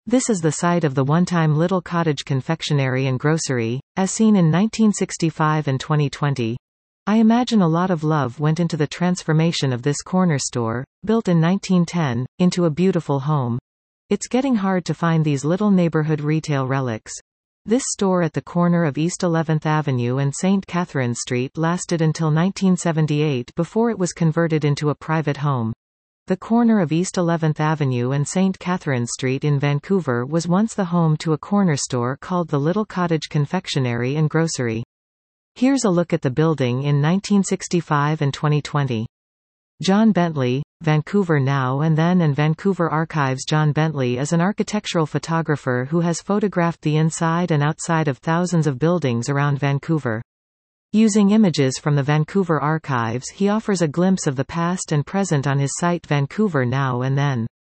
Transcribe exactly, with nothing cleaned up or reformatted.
This is the site of the one-time Little Cottage Confectionery and Grocery, as seen in nineteen sixty-five and twenty twenty. I imagine a lot of love went into the transformation of this corner store, built in nineteen ten, into a beautiful home. It's getting hard to find these little neighborhood retail relics. This store at the corner of East eleventh Avenue and Saint Catherine Street lasted until nineteen seventy-eight before it was converted into a private home. The corner of East eleventh Avenue and Saint Catherine Street in Vancouver was once the home to a corner store called the Little Cottage Confectionery and Grocery. Here's a look at the building in nineteen sixty-five and twenty twenty. John Bentley, Vancouver Now and Then and Vancouver Archives. John Bentley is an architectural photographer who has photographed the inside and outside of thousands of buildings around Vancouver. Using images from the Vancouver Archives, he offers a glimpse of the past and present on his site Vancouver Now and Then.